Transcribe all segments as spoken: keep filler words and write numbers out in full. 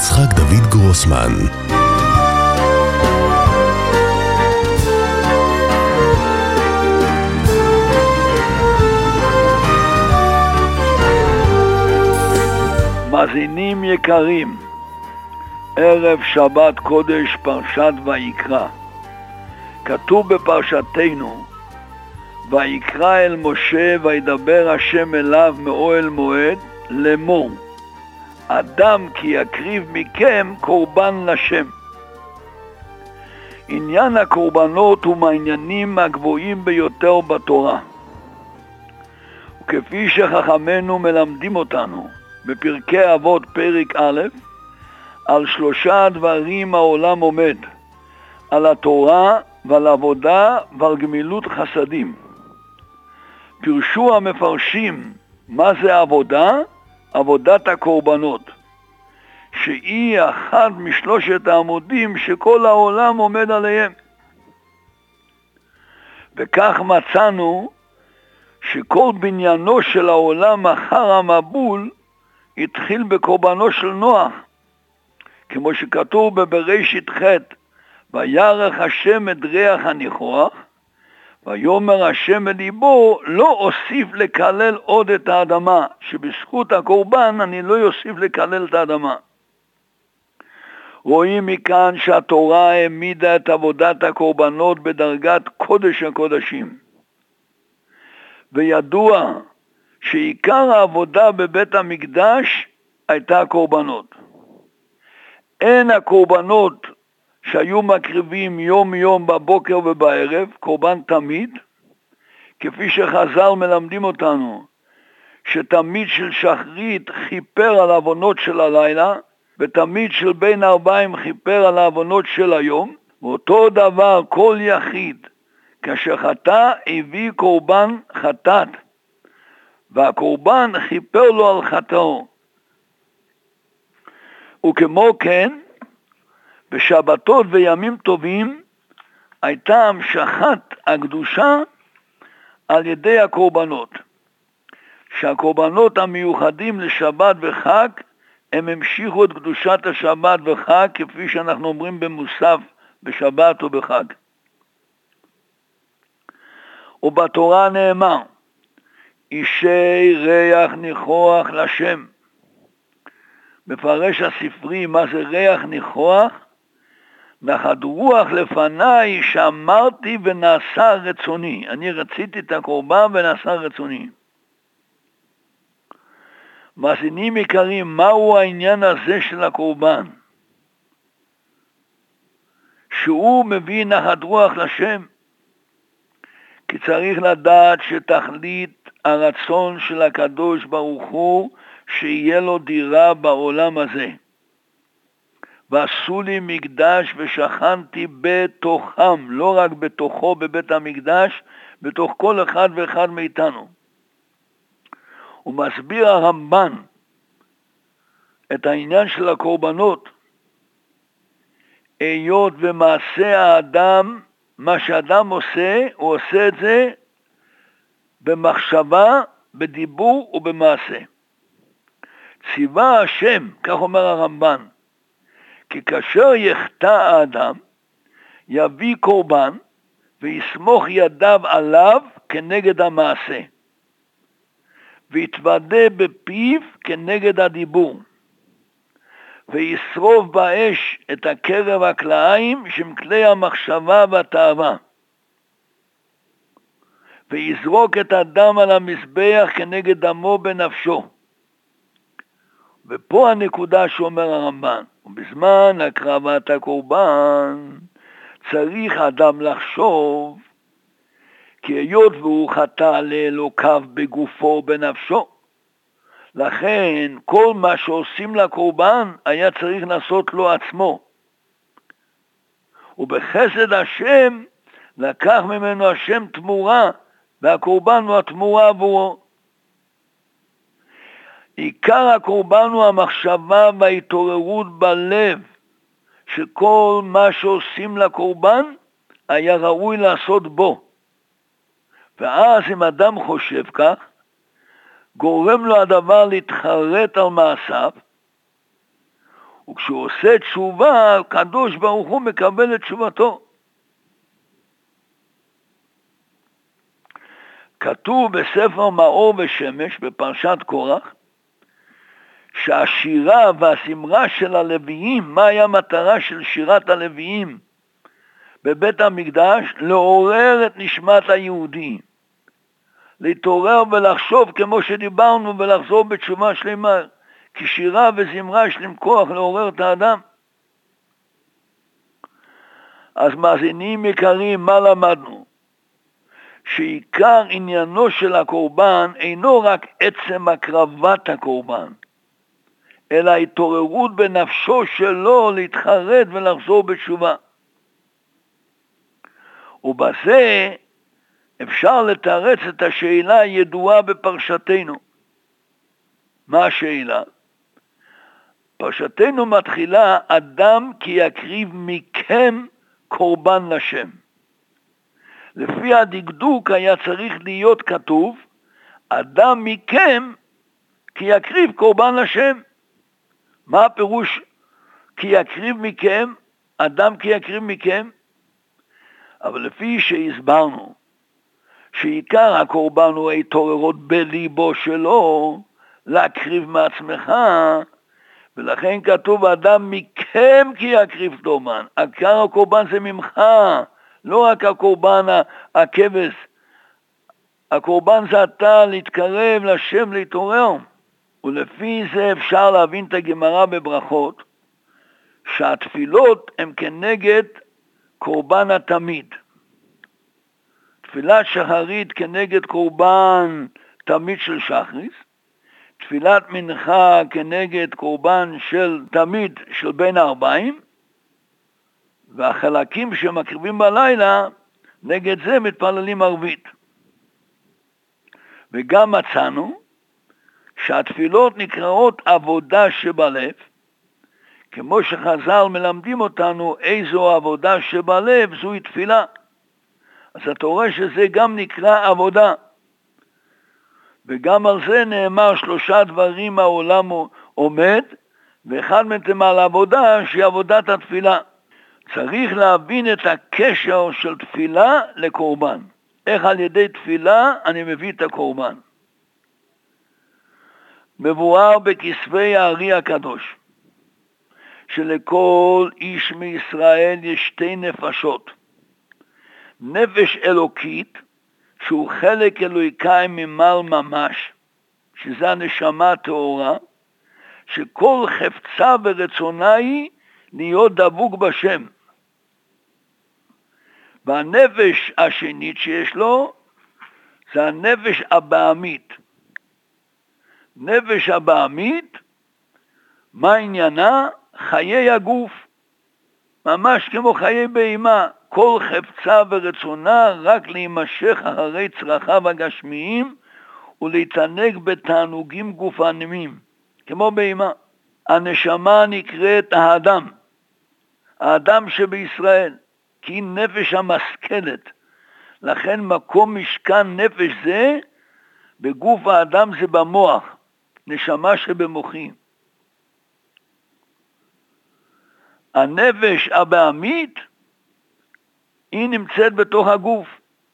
יצחק דוד גרוסמן. מאזינים יקרים, ערב שבת קודש פרשת ויקרא. כתוב בפרשתנו, ויקרא אל משה וידבר השם אליו מאוהל מועד לאמור, אדם כי יקריב מכם קורבן לשם. עניין הקורבנות הוא מהעניינים הגבוהים ביותר בתורה, וכפי שחכמינו מלמדים אותנו בפרקי אבות פרק א', על שלושה דברים העולם עומד, על התורה ועל עבודה ועל גמילות חסדים. פירשו המפרשים מה זה עבודה? עבודת הקורבנות, שהיא אחד משלושת העמודים שכל העולם עומד עליהם. וכך מצאנו שכל בניינו של העולם אחר המבול התחיל בקורבנו של נוח, כמו שכתוב בבראשית ח' וירח השם את ריח הניחוח, ויאמר השם אל ליבו לא אוסיף לקלל עוד את האדמה, שבזכות הקורבן אני לא אוסיף לקלל את האדמה. רואים מכאן שהתורה העמידה את עבודת הקורבנות בדרגת קודש הקודשים, וידוע שעיקר העבודה בבית המקדש הייתה קורבנות. אין הקורבנות שהיו מקריבים יום יום בבוקר ובערב, קורבן תמיד, כפי שחז"ל מלמדים אותנו, שתמיד של שחרית חיפר על העוונות של הלילה, ותמיד של בין ארבעים חיפר על העוונות של היום, ואותו דבר כל יחיד, כאשר חטא הביא קורבן חטאת, והקורבן חיפר לו על חטאו. וכמו כן, בשבתות וימים טובים הייתה המשכת הקדושה על ידי הקורבנות, שהקורבנות המיוחדים לשבת וחג הם המשיכו את קדושת השבת וחג, כפי שאנחנו אומרים במוסף בשבת ובחג. ובתורה נאמר, אישי ריח ניחוח לשם. מפרש הספרי מה זה ריח ניחוח? נחת רוח לפניי שאמרתי ונעשה רצוני. אני רציתי את הקורבן ונעשה רצוני. מאזינים יקרים, מהו העניין הזה של הקורבן? שהוא מביא נחת רוח לשם. כי צריך לדעת שתכלית הרצון של הקדוש ברוך הוא שיהיה לו דירה בעולם הזה. ועשו לי מקדש ושכנתי בתוכם, לא רק בתוכו בבית המקדש, בתוך כל אחד ואחד מאיתנו. הוא מסביר הרמב"ן את העניין של הקורבנות, היות ומעשה האדם, מה שאדם עושה, הוא עושה את זה במחשבה, בדיבור ובמעשה. ציווה השם, כך אומר הרמב"ן, כי כאשר יחטא האדם, יביא קורבן ויסמוך ידיו עליו כנגד המעשה, ויתוודה בפיו כנגד הדיבור, וישרוף באש את הקרב הכלאיים שהם כלי המחשבה והתאווה, ויזרוק את הדם על המזבח כנגד דמו בנפשו. ופה הנקודה שאומר הרמב"ן, ובזמן הקרבת הקורבן צריך אדם לחשוב, כי היות והוא חטא לאלוקיו בגופו בנפשו, לכן כל מה שעושים לקורבן היה צריך לעשות לו עצמו. ובחסד השם לקח ממנו השם תמורה, והקורבן הוא התמורה עבורו. עיקר הקורבן הוא המחשבה וההתעוררות בלב, שכל מה שעושים לקורבן היה ראוי לעשות בו. ואז אם אדם חושב כך, גורם לו הדבר להתחרט על מעשיו, וכשהוא עושה תשובה, הקדוש ברוך הוא מקבל את תשובתו. כתוב בספר מאור ושמש, בפרשת קורח, שהשירה והזמרה של הלוויים, מה היה המטרה של שירת הלוויים בבית המקדש? לעורר את נשמת היהודי, להתעורר ולחשוב כמו שדיברנו ולחזור בתשובה שלמה, כי שירה וזמרה יש להם כוח לעורר את האדם. אז מאזינים יקרים, מה למדנו? שעיקר עניינו של הקורבן אינו רק עצם הקרבת הקורבן, אלא התעוררות בנפשו שלו להתחרט ולחזור בתשובה. ובזה אפשר לתרץ את השאלה הידועה בפרשתנו. מה השאלה? פרשתנו מתחילה, אדם כי יקריב מכם קורבן לשם. לפי הדקדוק היה צריך להיות כתוב, אדם מכם כי יקריב קורבן לשם. מה הפירוש כי יקריב מכם, אדם כי יקריב מכם? אבל לפי שהסברנו, שעיקר הקורבן הוא ההתעוררות בליבו שלו, להקריב מעצמך, ולכן כתוב אדם מכם כי יקריב קורבן. עיקר הקורבן זה ממך, לא רק הקורבן הכבש. הקורבן זה אתה להתקרב לשם, להתעורר. ולפי זה אפשר להבין את הגמרא בברכות, שהתפילות הן כנגד קורבן התמיד. תפילת שחרית כנגד קורבן תמיד של שחריס, תפילת מנחה כנגד קורבן של תמיד של בין הארבעים, והחלקים שמקריבים בלילה, נגד זה מתפללים ערבית. וגם מצאנו שהתפילות נקראות עבודה שבלב, כמו שחז"ל מלמדים אותנו איזו עבודה שבלב, זוהי תפילה. אז אתה רואה שזה גם נקרא עבודה. וגם על זה נאמר שלושה דברים העולם עומד, ואחד מהם על עבודה שהיא עבודת התפילה. צריך להבין את הקשר של תפילה לקורבן. איך על ידי תפילה אני מביא את הקורבן. מבואר בכספי הארי הקדוש, שלכל איש מישראל יש שתי נפשות. נפש אלוקית, שהוא חלק אלוהיקאי ממעל ממש, שזה הנשמה הטהורה, שכל חפצה ורצונה היא להיות דבוק בשם. והנפש השנית שיש לו, זה הנפש הבעמית. נפש הבעמית, מה עניינה? חיי הגוף, ממש כמו חיי בהמה, כל חפצה ורצונה רק להימשך אחרי צרכיו הגשמיים ולהתענג בתענוגים גופניים, כמו בהמה. הנשמה נקראת האדם, האדם שבישראל, כי היא נפש המשכלת, לכן מקום משכן נפש זה בגוף האדם זה במוח, נשמה שבמוחי. הנפש הבעמית היא נמצאת בתוך הגוף.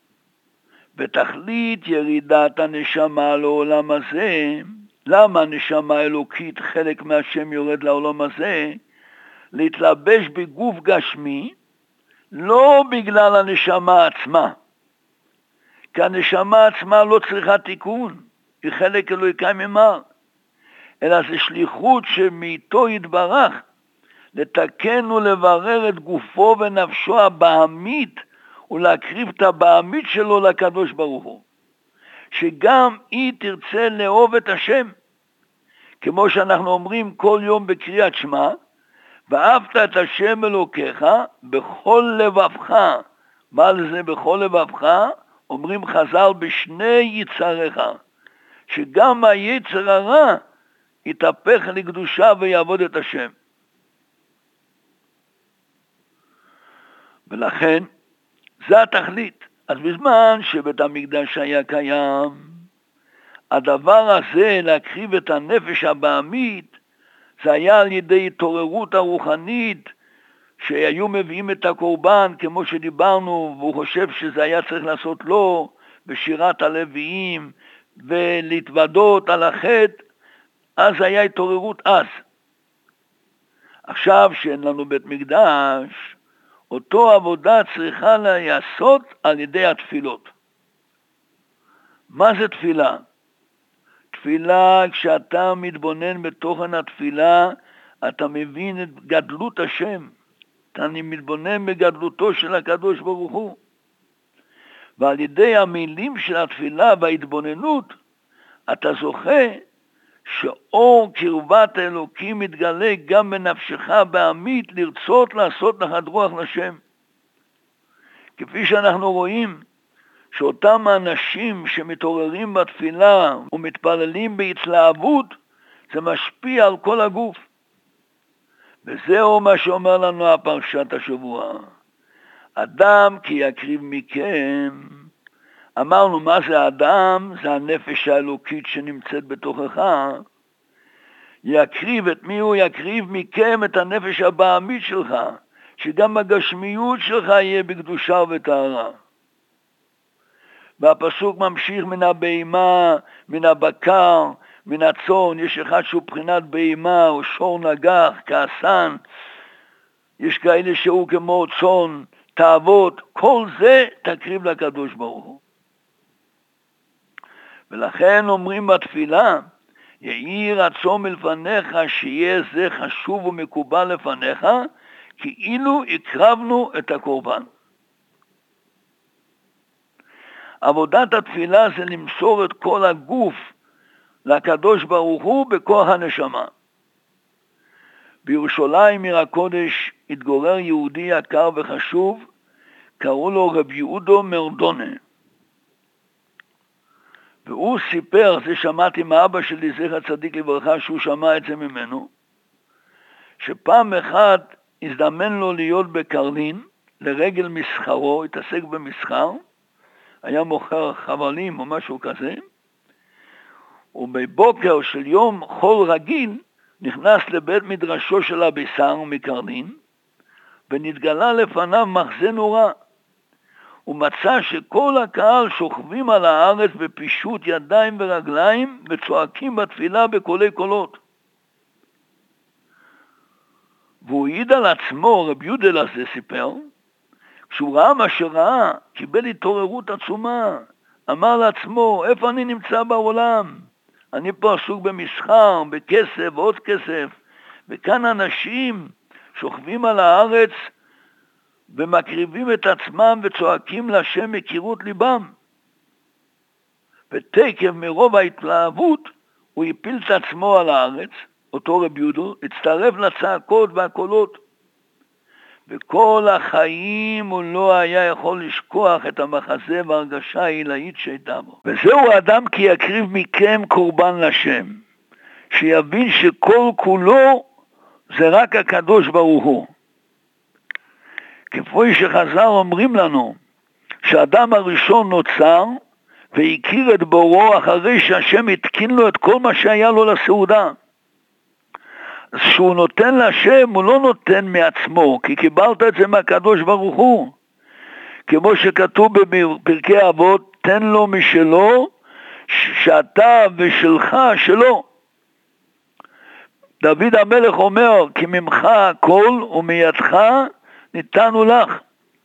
בתכלית ירידת הנשמה לעולם הזה, למה הנשמה האלוקית חלק מהשם יורד לעולם הזה? להתלבש בגוף גשמי, לא בגלל הנשמה עצמה, כי הנשמה עצמה לא צריכה תיקון, היא חלק אלוהיקאי ממעל, אלא זה שליחות שמאיתו יתברך, לתקן ולברר את גופו ונפשו הבעמית, ולהקריב את הבעמית שלו לקדוש ברוך הוא, שגם היא תרצה לאהוב את השם, כמו שאנחנו אומרים כל יום בקריאת שמע, ואהבת את השם אלוקיך בכל לבבך. מה לזה בכל לבבך? אומרים חז"ל בשני יצריך, שגם היצר הרע יתהפך לקדושה ויעבוד את השם. ולכן זה התכלית. אז בזמן שבית המקדש היה קיים, הדבר הזה להקריב את הנפש הבעמית, זה היה על ידי התעוררות הרוחנית, שהיו מביאים את הקורבן, כמו שדיברנו, והוא חושב שזה היה צריך לעשות לו, בשירת הלוויים, ולהתוודות על החטא, אז היה התעוררות אז. עכשיו שאין לנו בית מקדש, אותו עבודה צריכה להיעשות על ידי התפילות. מה זה תפילה? תפילה, כשאתה מתבונן בתוכן התפילה, אתה מבין את גדלות השם. אתה מתבונן בגדלותו של הקדוש ברוך הוא. ועל ידי המילים של התפילה וההתבוננות, אתה זוכה שאור קרבת האלוקים מתגלה גם בנפשך בעמית לרצות לעשות נחת רוח לשם. כפי שאנחנו רואים שאותם האנשים שמתעוררים בתפילה ומתפללים בהתלהבות, זה משפיע על כל הגוף. וזהו מה שאומר לנו הפרשת השבוע. אדם כי יקריב מכם, אמרנו מה זה אדם? זה הנפש האלוקית שנמצאת בתוכך. יקריב את מי הוא? יקריב מכם את הנפש הבעמית שלך, שגם הגשמיות שלך יהיה בקדושה ובטהרה. והפסוק ממשיך מן הבהמה, מן הבקר, מן הצאן. יש אחד שהוא בחינת בהמה או שור נגח, כעסן. יש כאלה שהוא כמו צאן, תאוות. כל זה תקריב לקדוש ברוך הוא. ולכן אומרים בתפילה, יהי רצון מלפניך שיהיה זה חשוב ומקובל לפניך, כאילו הקרבנו את הקורבן. עבודת התפילה זה למסור את כל הגוף לקדוש ברוך הוא בכוח הנשמה. בירושלים עיר הקודש התגורר יהודי יקר וחשוב, קראו לו רב יהודו מרדונה. והוא סיפר, זה שמעתי מאבא שלי זכר צדיק לברכה, שהוא שמע את זה ממנו, שפעם אחת הזדמן לו להיות בקרלין לרגל מסחרו, התעסק במסחר, היה מוכר חבלים או משהו כזה, ובבוקר של יום חול רגיל נכנס לבית מדרשו של הביסר מקרלין, ונתגלה לפניו מחזה נורא. הוא מצא שכל הקהל שוכבים על הארץ בפישוט ידיים ורגליים וצועקים בתפילה בקולי קולות. והוא העיד על עצמו, רב יודל הזה סיפר, כשהוא ראה מה שראה, קיבל התעוררות עצומה, אמר לעצמו, איפה אני נמצא בעולם? אני פה עסוק במסחר, בכסף ועוד כסף, וכאן אנשים שוכבים על הארץ ומקריבים את עצמם וצועקים לשם מקירות ליבם. ותקף מרוב ההתלהבות הוא הפיל את עצמו על הארץ, אותו רב יודו, הצטרף לצעקות והקולות. וכל החיים הוא לא היה יכול לשכוח את המחזה והרגשה העילאית שהייתה בו. וזהו האדם כי יקריב מכם קורבן לשם, שיבין שכל כולו זה רק הקדוש ברוך הוא. כפי שחז"ל אומרים לנו, שהאדם הראשון נוצר והכיר את בוראו אחרי שהשם התקין לו את כל מה שהיה לו לסעודה. אז שהוא נותן להשם, הוא לא נותן מעצמו, כי קיבלת את זה מהקדוש ברוך הוא. כמו שכתוב בפרקי אבות, תן לו משלו, שאתה ושלך שלו. דוד המלך אומר, כי ממך הכל ומידך ניתנו לך.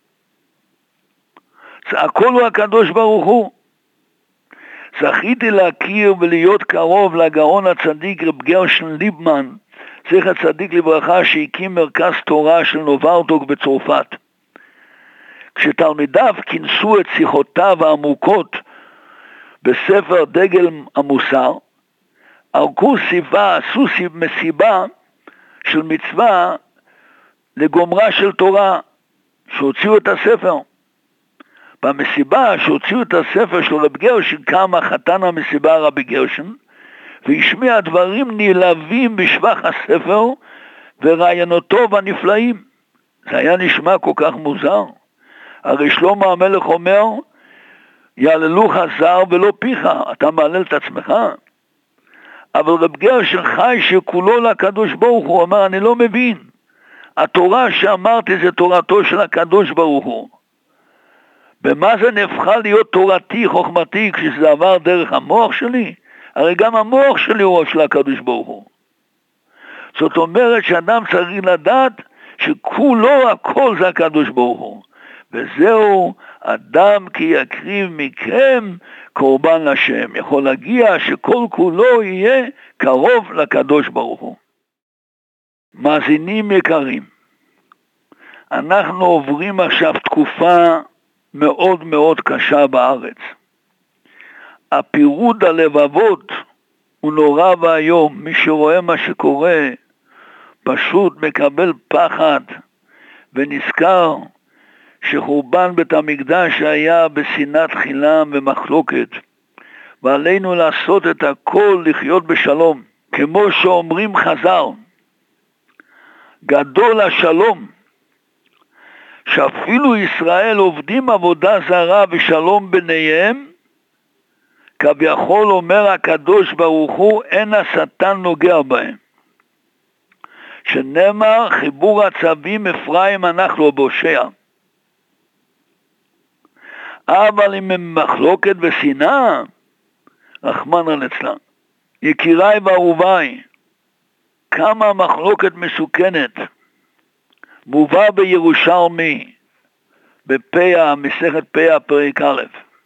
הכל הוא הקדוש ברוך הוא. זכיתי להכיר ולהיות קרוב לגאון הצדיק רב גרשון ליבמן, זכר צדיק לברכה, שהקים מרכז תורה של נוברטוק בצרפת. כשתלמידיו כינסו את שיחותיו העמוקות בספר דגל המוסר, ערכו סיבה, עשו מסיבה של מצווה לגומרה של תורה, שהוציאו את הספר. במסיבה שהוציאו את הספר של רב גרשון, קם החתן המסיבה רבי גרשון, והשמיע דברים נלהבים בשבח הספר ורעיונותיו הנפלאים. זה היה נשמע כל כך מוזר. הרי שלמה המלך אומר, יעללוך זר ולא פיך, אתה מעלל את עצמך. אבל רב גרשן חי שכולו לקדוש ברוך הוא, אומר, אני לא מבין. התורה שאמרתי זה תורתו של הקדוש ברוך הוא. במה זה נהפכה להיות תורתי, חוכמתי, כשזה עבר דרך המוח שלי? הרי גם המוח שלי הוא של הקדוש ברוך הוא. זאת אומרת שאדם צריך לדעת שכולו הכל זה הקדוש ברוך הוא. וזהו, אדם כי יקריב מכם קורבן לשם. יכול להגיע שכל כולו יהיה קרוב לקדוש ברוך הוא. מאזינים יקרים, אנחנו עוברים עכשיו תקופה מאוד מאוד קשה בארץ. הפירוד הלבבות הוא נורא והיום. מי שרואה מה שקורה פשוט מקבל פחד ונזכר שחורבן בית המקדש היה בשנאת חינם ומחלוקת, ועלינו לעשות את הכל לחיות בשלום. כמו שאומרים חז"ל, גדול השלום, שאפילו ישראל עובדים עבודה זרה ושלום ביניהם, כביכול אומר הקדוש ברוך הוא, אין השטן נוגע בהם. שנאמר, חיבור עצבים אפרים אנחנו בהושע. אבל אם הם מחלוקת ושנאה, רחמנא ליצלן. יקיריי ואהוביי, כמה מחלוקת מסוכנת. מובא בירושלמי, בפיה, מסכת פיה, פרק א'.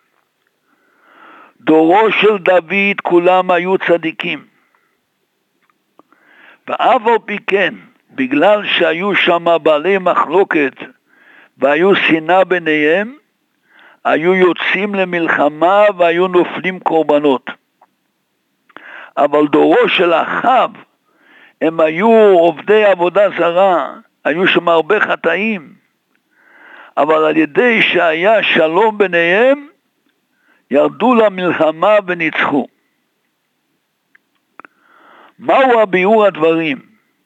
דורו של דוד כולם היו צדיקים. ואף על פי כן, בגלל שהיו שם בעלי מחלוקת והיו שנאה ביניהם, היו יוצאים למלחמה והיו נופלים קורבנות. אבל דורו של אחאב, הם היו עובדי עבודה זרה, היו שם הרבה חטאים, אבל על ידי שהיה שלום ביניהם, ירדו למלחמה וניצחו. מהו הביאור הדברים?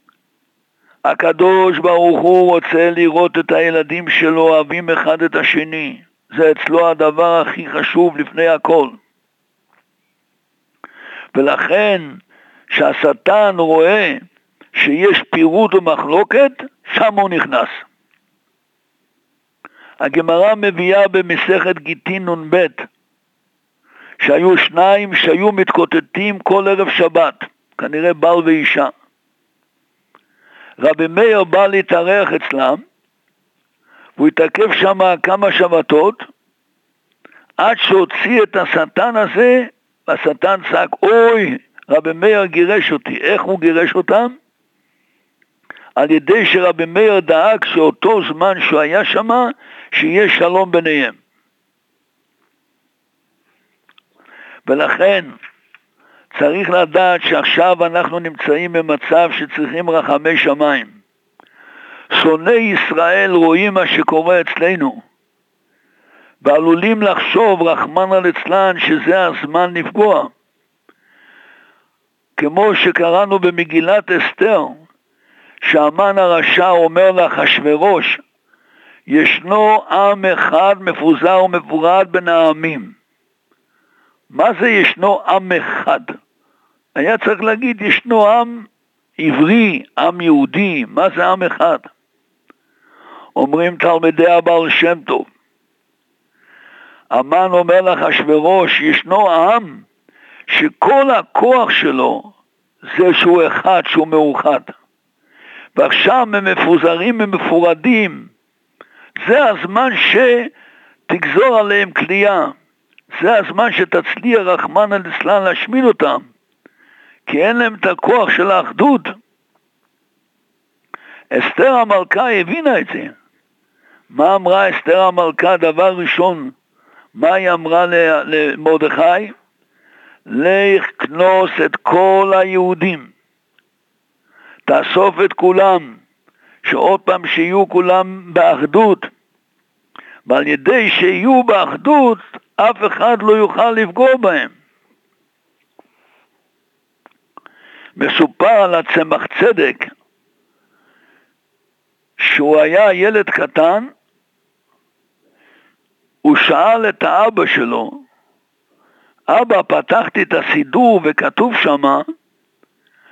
הקדוש ברוך הוא רוצה לראות את הילדים שלו אוהבים אחד את השני. זה אצלו הדבר הכי חשוב לפני הכל. ולכן שהשטן רואה שיש פירוד ומחלוקת, שם הוא נכנס. הגמרא מביאה במסכת גיטין נ"ב, שהיו שניים שהיו מתקוטטים כל ערב שבת, כנראה בעל ואישה. רבי מאיר בא להתארח אצלם, והוא התעכב שם כמה שבתות, עד שהוציא את השטן הזה, והשטן צעק, אוי, רבי מאיר גירש אותי. איך הוא גירש אותם? על ידי שרבי מאיר דאג שאותו זמן שהוא היה שם, שיהיה שלום ביניהם. ולכן צריך לדעת שעכשיו אנחנו נמצאים במצב שצריכים רחמי שמיים. שונאי ישראל רואים מה שקורה אצלנו, ועלולים לחשוב, רחמנא ליצלן, שזה הזמן לפגוע. כמו שקראנו במגילת אסתר, שהמן הרשע אומר לאחשוורוש, ישנו עם אחד מפוזר ומפורד בין העמים. מה זה ישנו עם אחד? היה צריך להגיד ישנו עם עברי, עם יהודי. מה זה עם אחד? אומרים תלמידי הבעל שם טוב, המן אומר לאחשוורוש, ישנו עם שכל הכוח שלו זה שהוא אחד, שהוא מאוחד, ועכשיו הם מפוזרים ומפורדים. זה הזמן שתגזור עליהם כלייה, זה הזמן שתצליח רחמנא ליצלן להשמיד אותם, כי אין להם את הכוח של האחדות. אסתר המלכה הבינה את זה. מה אמרה אסתר המלכה? דבר ראשון, מה היא אמרה למרדכי? לך כנוס את כל היהודים, תאסוף את כולם, שעוד פעם שיהיו כולם באחדות, ועל ידי שיהיו באחדות אף אחד לא יוכל לפגוע בהם. מסופר על הצמח צדק שהוא היה ילד קטן, הוא שאל את האבא שלו, אבא, פתחתי את הסידור וכתוב שמה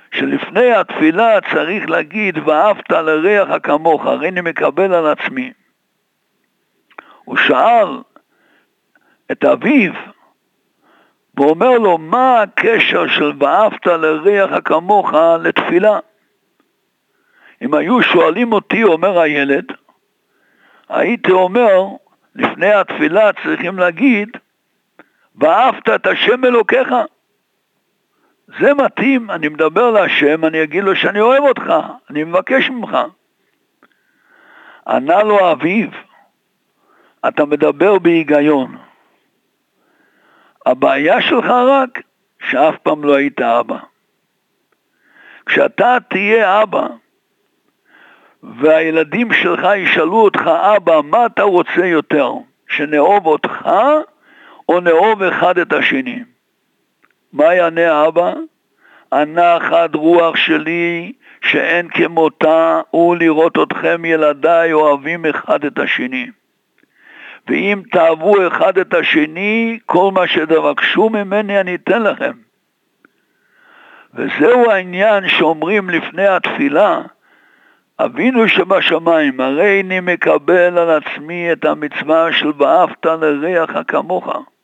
שלפני התפילה צריך להגיד ואהבת לרעך כמוך, הרי אני מקבל על עצמי. הוא שאל את אביו ואומר לו, מה הקשר של ואהבת לרעך כמוך לתפילה? אם היו שואלים אותי, אומר הילד, הייתי אומר, לפני התפילה צריכים להגיד ואהבת את השם אלוקיך. זה מתאים, אני מדבר להשם, אני אגיד לו שאני אוהב אותך, אני מבקש ממך. ענה לו אביו, אתה מדבר בהיגיון. הבעיה שלך רק שאף פעם לא היית אבא. כשאתה תהיה אבא, והילדים שלך ישאלו אותך, אבא, מה אתה רוצה יותר? שנאהוב אותך או נאהוב אחד את השני? מה יענה האבא? הנחת רוח שלי שאין כמותה הוא לראות אתכם ילדיי אוהבים אחד את השני. ואם תאהבו אחד את השני, כל מה שתבקשו ממני אני אתן לכם. וזהו העניין שאומרים לפני התפילה, אבינו שבשמיים, הרי אני מקבל על עצמי את המצווה של ואהבת לרעך כמוך.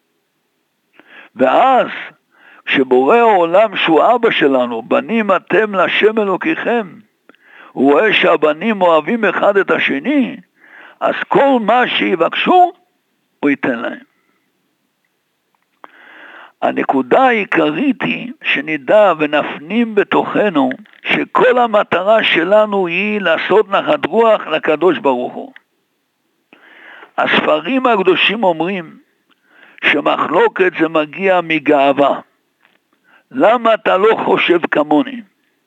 ואז, כשבורא העולם שהוא אבא שלנו, בנים אתם לשם אלוקיכם, הוא רואה שהבנים אוהבים אחד את השני, אז כל מה שיבקשו, הוא ייתן להם. הנקודה העיקרית היא שנדע ונפנים בתוכנו שכל המטרה שלנו היא לעשות נחת רוח לקדוש ברוך הוא. הספרים הקדושים אומרים שמחלוקת זה מגיע מגאווה. למה אתה לא חושב כמוני?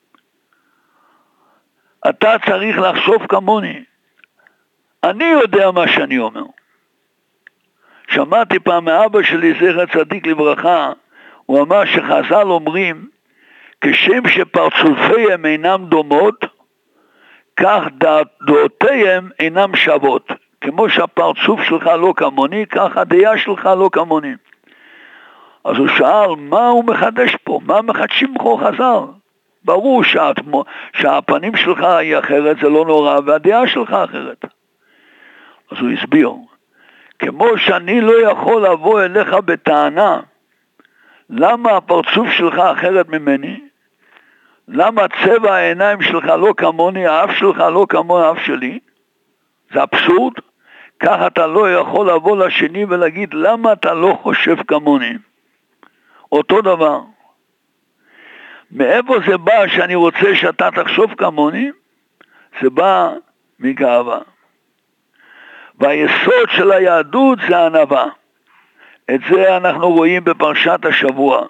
אתה צריך לחשוב כמוני. אני יודע מה שאני אומר. שמעתי פעם מאבא שלי, זכר צדיק לברכה, הוא אמר שחז"ל אומרים, כשם שפרצופיהם אינם דומות, כך דעותיהם אינם שוות. כמו שהפרצוף שלך לא כמוני, כך הדעה שלך לא כמוני. אז הוא שאל, מה הוא מחדש פה? מה מחדשים פה חז"ל? ברור שאת, שהפנים שלך היא אחרת, זה לא נורא, והדעה שלך אחרת. אז הוא הסביר, כמו שאני לא יכול לבוא אליך בטענה, למה הפרצוף שלך אחרת ממני? למה צבע העיניים שלך לא כמוני, האף שלך לא כמו האף שלי? זה אבסורד. כך אתה לא יכול לבוא לשני ולהגיד, למה אתה לא חושב כמוני? אותו דבר. מאיפה זה בא שאני רוצה שאתה תחשוב כמוני? זה בא מגאווה. והיסוד של היהדות זה ענווה. את זה אנחנו רואים בפרשת השבוע.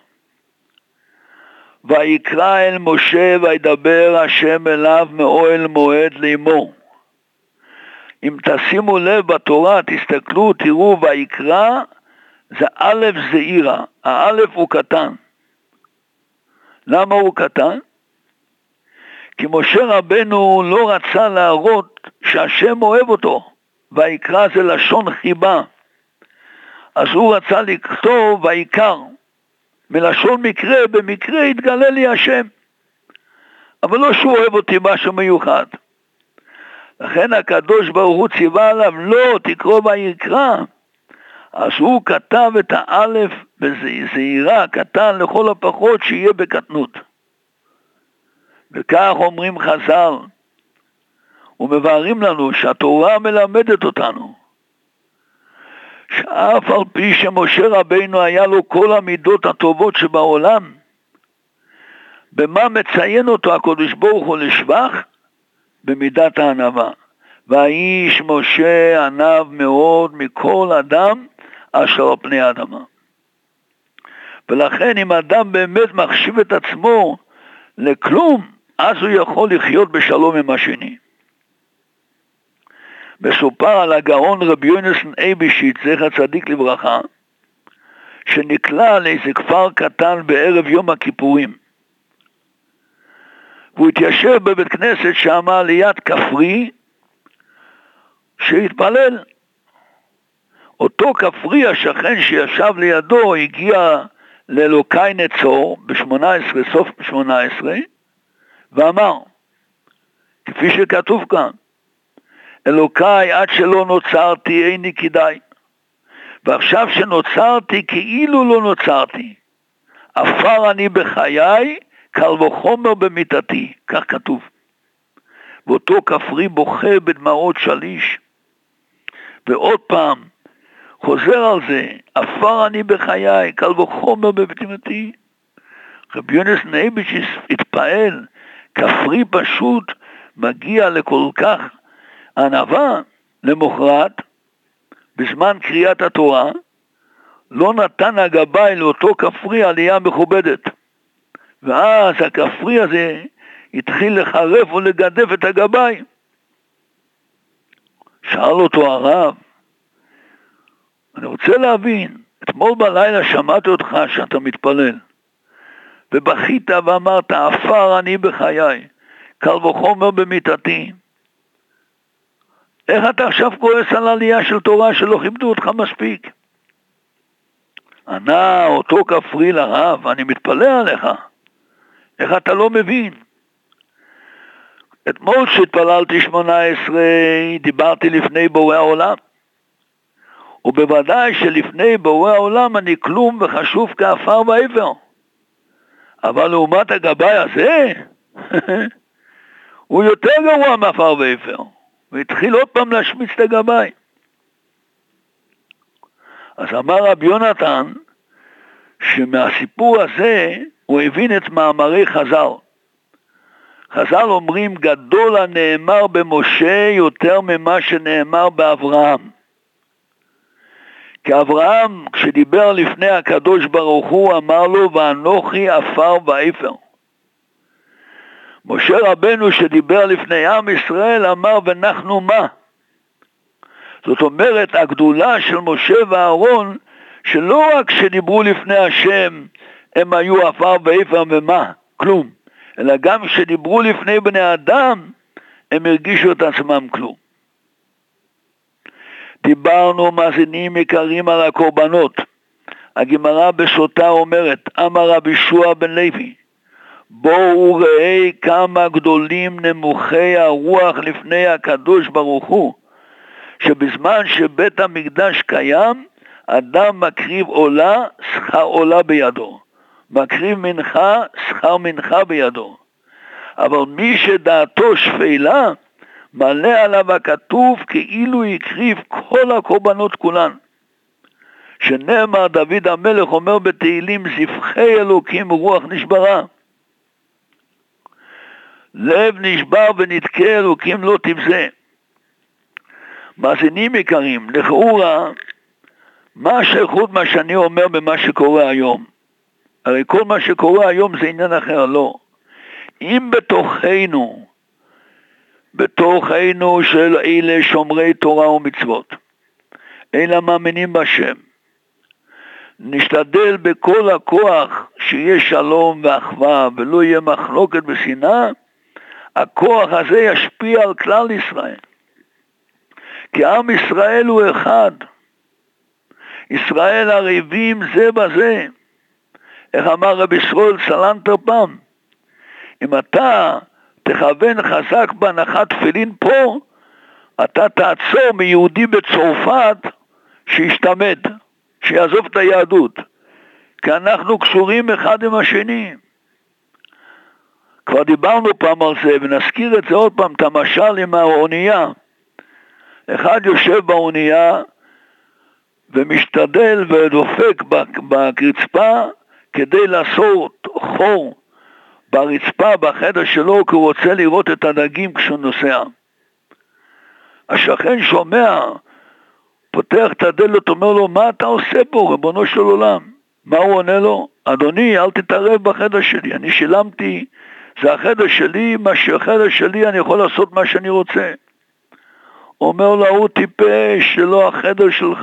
ויקרא אל משה וידבר השם אליו מאוהל מועד לאמור. אם תשימו לב בתורה, תסתכלו, תראו, ויקרא זה א' זעירה. האלף הוא קטן. למה הוא קטן? כי משה רבנו לא רצה להראות שהשם אוהב אותו. ויקרא זה לשון חיבה. אז הוא רצה לכתוב ויקר. מלשון מקרה, במקרה יתגלה לי השם. אבל לא שהוא אוהב אותי משהו מיוחד. לכן הקדוש ברוך הוא ציווה עליו, לא תקרוא ויקרא. אז הוא כתב את האלף בזעירה, קטן לכל הפחות שיהיה בקטנות. וכך אומרים חז"ל, ומבארים לנו שהתורה מלמדת אותנו, שאף על פי שמשה רבינו היה לו כל המידות הטובות שבעולם, במה מציין אותו הקדוש ברוך הוא לשבח? במידת הענווה. והאיש משה ענב מאוד מכל אדם אשר על פני האדמה. ולכן אם אדם באמת מחשיב את עצמו לכלום, אז הוא יכול לחיות בשלום עם השני. מסופר על הגאון רבי יונסון אייבשיץ, זכר צדיק לברכה, שנקלע לאיזה כפר קטן בערב יום הכיפורים. והוא התיישב בבית כנסת שם ליד כפרי שהתפלל. אותו כפרי השכן שישב לידו הגיע לאלוקי נצור ב-שמונה עשרה, סוף שמונה עשרה, ואמר, כפי שכתוב כאן, אלוקיי עד שלא נוצרתי איני כדאי, ועכשיו שנוצרתי כאילו לא נוצרתי, עפר אני בחיי, קל וחומר במיתתי, כך כתוב. ואותו כפרי בוכה בדמעות שליש, ועוד פעם חוזר על זה, עפר אני בחיי, קל וחומר במיתתי. רבי יונס נייביץ' התפעל, כפרי פשוט מגיע לכל כך ענווה, למחרת, בזמן קריאת התורה, לא נתן הגבאי לאותו כפרי עלייה מכובדת. ואז הכפרי הזה התחיל לחרף ולגדף את הגבאי. שאל אותו הרב, אני רוצה להבין, אתמול בלילה שמעתי אותך שאתה מתפלל, ובכית ואמרת, עפר אני בחיי, קל וחומר במיתתי. איך אתה עכשיו כועס על עלייה של תורה שלא כיבדו אותך מספיק? ענה אותו כפרי לרב, אני מתפלא עליך, איך אתה לא מבין? אתמול שהתפללתי שמונה עשרה, דיברתי לפני בורא העולם, ובוודאי שלפני בורא העולם אני כלום וחשוב כאפר ואפר. אבל לעומת הגבאי הזה, הוא יותר גרוע מאפר ואפר. והתחיל עוד פעם להשמיץ את הגבאי. אז אמר רבי יונתן, שמהסיפור הזה הוא הבין את מאמרי חז"ל. חז"ל אומרים, גדול הנאמר במשה יותר ממה שנאמר באברהם. כי אברהם, כשדיבר לפני הקדוש ברוך הוא, אמר לו, ואנוכי עפר ואפר. משה רבנו שדיבר לפני עם ישראל, אמר, ואנחנו מה? זאת אומרת, הגדולה של משה ואהרון, שלא רק שדיברו לפני השם, הם היו עפר ואפר ומה? כלום. אלא גם שדיברו לפני בני אדם, הם הרגישו את עצמם כלום. דיברנו מאזינים יקרים על הקורבנות. הגמרא בסוטה אומרת, אמר רבי יהושע בן לוי, בואו ראה כמה גדולים נמוכי הרוח לפני הקדוש ברוך הוא, שבזמן שבית המקדש קיים, אדם מקריב עולה, שכר עולה בידו. מקריב מנחה, שכר מנחה בידו. אבל מי שדעתו שפלה, מלא עליו הכתוב כאילו הקריב כל הקורבנות כולן. שנאמר דוד המלך אומר בתהילים, זבחי אלוקים רוח נשברה. לב נשבר ונתקה אלוקים לא תבזה. מאזינים יקרים, לכאורה, מה השייכות מה שאני אומר במה שקורה היום? הרי כל מה שקורה היום זה עניין אחר, לא. אם בתוכנו, בתוכנו של אלה שומרי תורה ומצוות, אלה מאמינים בשם, נשתדל בכל הכוח שיש שלום ואחווה ולא יהיה מחלוקת ושנאה, הכוח הזה ישפיע על כלל ישראל. כי עם ישראל הוא אחד. ישראל ערבים זה בזה. איך אמר רבי ישראל סלנטר פעם? אם אתה תכוון חזק בהנחת תפילין פה, אתה תעצור מיהודי בצרפת שישתמד, שיעזוב את היהדות. כי אנחנו קשורים אחד עם השני. כבר דיברנו פעם על זה, ונזכיר את זה עוד פעם, את המשל עם האונייה. אחד יושב באונייה, ומשתדל ודופק בקרצפה, כדי לעשות חור ברצפה בחדר שלו, כי הוא רוצה לראות את הדגים כשהוא נוסע. השכן שומע, פותח את הדלת, אומר לו, מה אתה עושה פה, ריבונו של עולם? מה הוא עונה לו? אדוני, אל תתערב בחדר שלי, אני שילמתי, זה החדר שלי, מה שהחדר שלי, אני יכול לעשות מה שאני רוצה. אומר לו, הוא טיפש, שלא החדר שלך.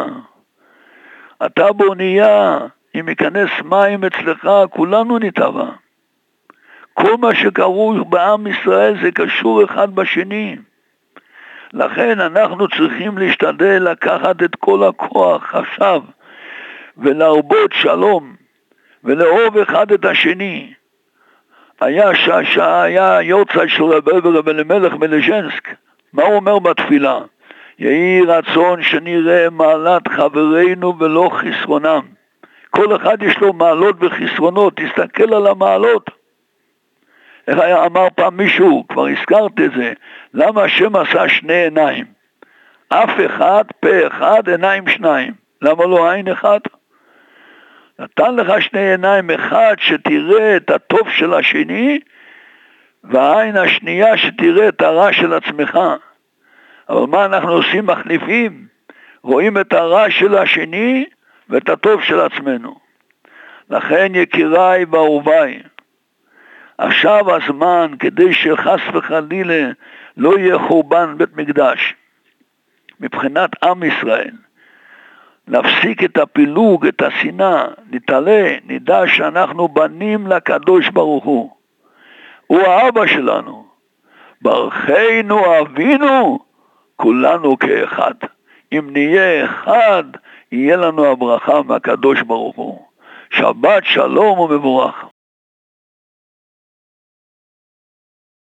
אתה באונייה, אם ייכנס מים אצלך, כולנו נטבע. כל מה שקרוי בעם ישראל זה קשור אחד בשני. לכן אנחנו צריכים להשתדל לקחת את כל הכוח עכשיו, ולהרבות שלום, ולאהוב אחד את השני. היה שהיה יורצייט של רב אלימלך מליז'נסק. מה הוא אומר בתפילה? יהי רצון שנראה מעלת חברינו ולא חסרונם. כל אחד יש לו מעלות וחסרונות, תסתכל על המעלות. איך היה אמר פעם מישהו, כבר הזכרת את זה, למה השם עשה שני עיניים? אף אחד, פה אחד, עיניים שניים. למה לא עין אחד? נתן לך שני עיניים, אחד שתראה את הטוב של השני, והעין השנייה שתראה את הרע של עצמך. אבל מה אנחנו עושים? מחליפים, רואים את הרע של השני ואת הטוב של עצמנו. לכן יקיריי ואהוביי, עכשיו הזמן כדי שחס וחלילה לא יהיה חורבן בית מקדש. מבחינת עם ישראל, נפסיק את הפילוג, את השנאה, נתעלה, נדע שאנחנו בנים לקדוש ברוך הוא. הוא האבא שלנו. ברכנו אבינו, כולנו כאחד. אם נהיה אחד, יהיה לנו הברכה מהקדוש ברוך הוא. שבת שלום ומבורך.